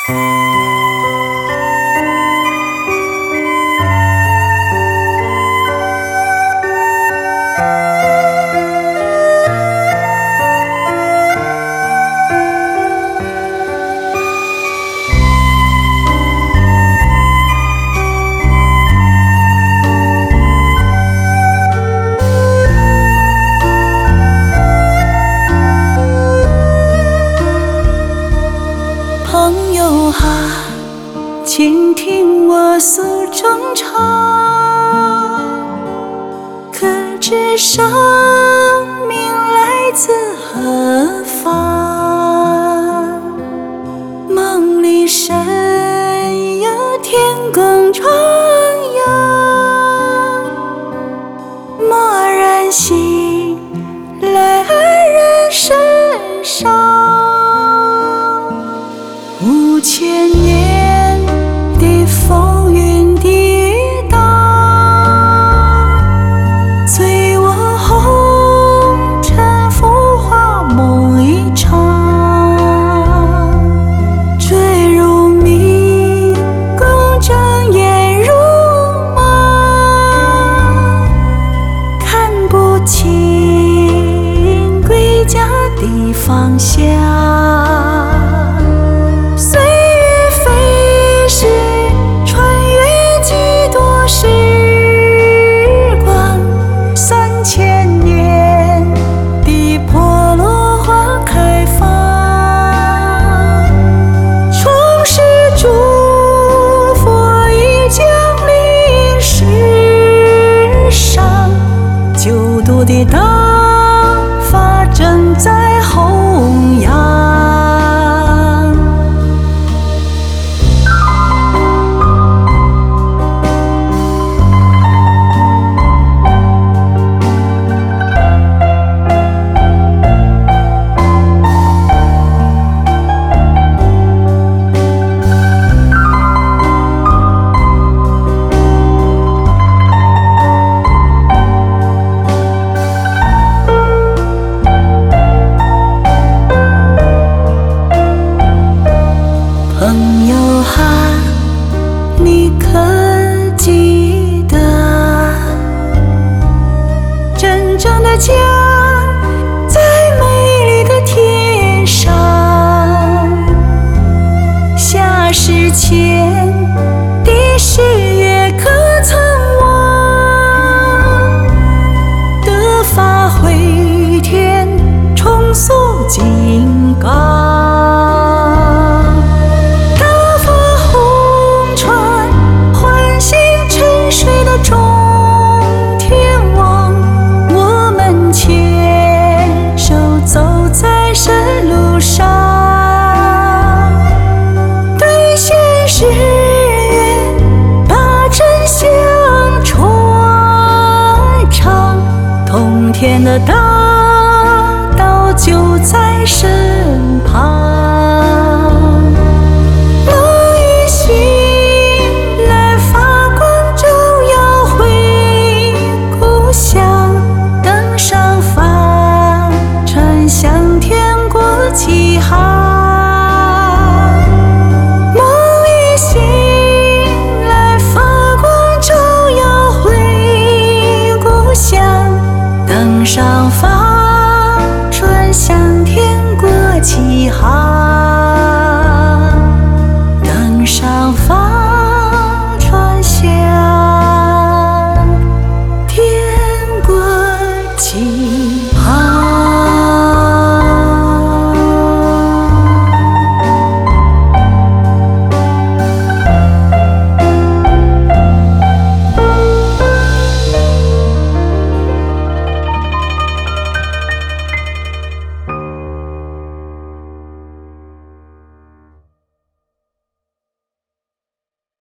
朋友啊，请听我诉衷肠，可知生命来自何方？梦里神游天宫徜徉，蓦然醒来黯然神伤。5000年的风云跌宕，醉卧红尘浮华梦一场，坠入迷宫睁眼如梦，看不清归家的方向。的大法正在弘扬。朋友啊，你可记得，真正的家在美丽的天上。夏时前的誓约可曾忘？得法回天，重塑金刚。天的大道就在身旁，梦一醒来，发光照耀回故乡，登上帆船向天国起航。梦一醒来，发光照耀回故乡，登上帆。